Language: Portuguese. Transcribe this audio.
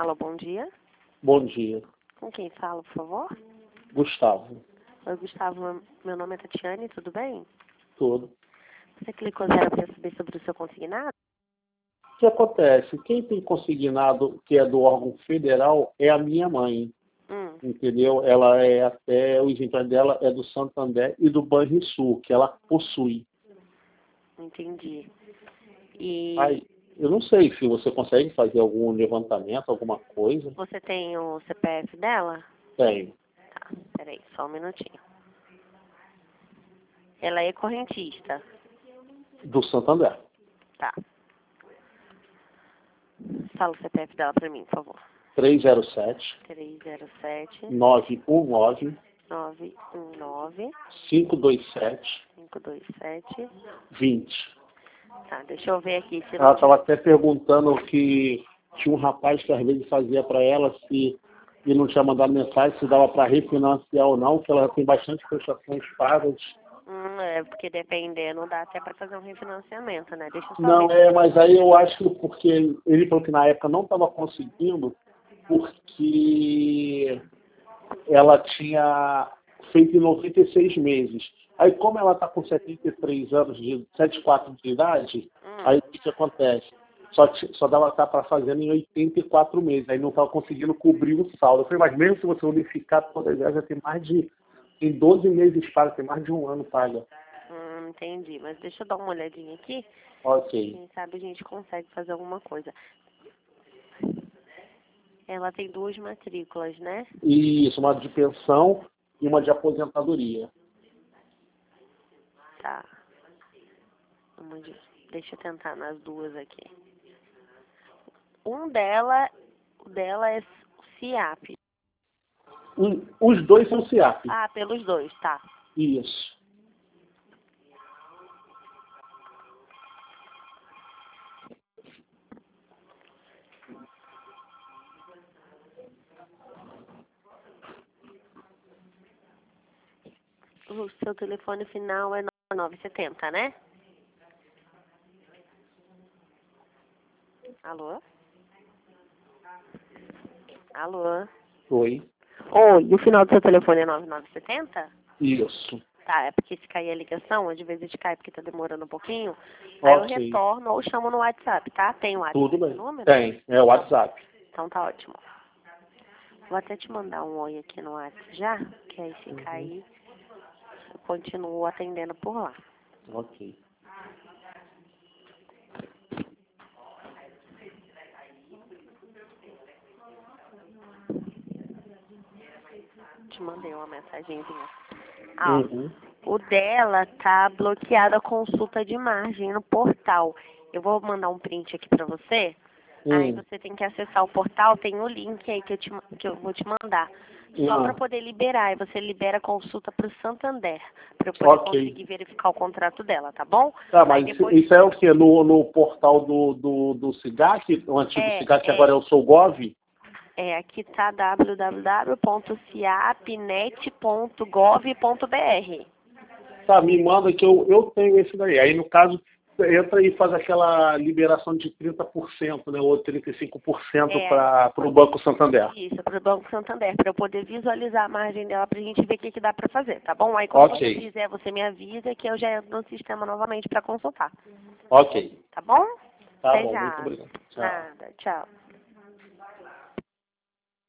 Alô, bom dia. Bom dia. Com quem falo, por favor? Gustavo. Oi, Gustavo. Meu nome é Tatiane, tudo bem? Tudo. Você clicou zero para saber sobre o seu consignado? O que acontece? Quem tem consignado que é do órgão federal é a minha mãe. Entendeu? Ela é até, o exemplar dela é do Santander e do Banrisul, que ela possui. Entendi. E Aí, eu não sei se você consegue fazer algum levantamento, alguma coisa. você tem o CPF dela? Tem. Tá, peraí, só um minutinho. Ela é correntista? Do Santander. Tá. Fala o CPF dela para mim, por favor. 307 307 919 919 527 527. 20. Tá, deixa eu ver aqui se Ela não estava até perguntando que tinha um rapaz que às vezes fazia para ela se e não tinha mandado mensagem se dava para refinanciar ou não, que ela tem bastante prestações pagas. É, porque dependendo, dá até para fazer um refinanciamento, né? Deixa eu só Não, ver. mas aí eu acho que porque ele falou que na época não estava conseguindo, porque ela tinha feito em 96 meses. Aí como ela está com 73 anos, 74 de idade, aí o que acontece? Só dava para fazer em 84 meses, aí não estava conseguindo cobrir o saldo. Eu falei, mas mesmo se você unificar todas elas, já tem mais de, em 12 meses paga, tem mais de um ano paga. Entendi, mas deixa eu dar uma olhadinha aqui. Ok. Quem sabe a gente consegue fazer alguma coisa. Ela tem 2 matrículas, né? Isso, uma de pensão e uma de aposentadoria. Tá. Deixa eu tentar nas duas aqui. O dela é CIAP. Os dois são CIAP. Ah, pelos dois, tá. Isso. O seu telefone final é 9970, né? Alô? Alô? Oi. Oi, e o final do seu telefone é 9970? Isso. Tá, é porque se cair a ligação, às vezes cai porque tá demorando um pouquinho. Aí eu retorno ou chamo no WhatsApp, tá? Tem o WhatsApp? Tudo bem. Número? Tem, é o WhatsApp. Então tá ótimo. Vou até te mandar um oi aqui no WhatsApp já, que aí se cair, eu continuo atendendo por lá. Ok. Te mandei uma mensagenzinha. O dela tá bloqueada a consulta de margem no portal. Eu vou mandar um print aqui pra você. Aí você tem que acessar o portal, tem o link aí que eu vou te mandar. Só para poder liberar. Aí você libera a consulta pro Santander. Para eu poder conseguir verificar o contrato dela, tá bom? Tá, mas depois... isso é o quê? No portal do SIGAC, o antigo SIGAC, que agora é o SouGov? Aqui tá www.ciapnet.gov.br. Tá, me manda que eu tenho esse daí. Aí, no caso, entra e faz aquela liberação de 30%, né, ou 35% para o Banco Santander. Isso, para o Banco Santander, para eu poder visualizar a margem dela, para a gente ver o que dá para fazer, tá bom? Aí quando você fizer, você me avisa que eu já entro no sistema novamente para consultar. Ok. Tá bom? Tá Até bom, já. muito obrigado. Tchau. Nada, tchau.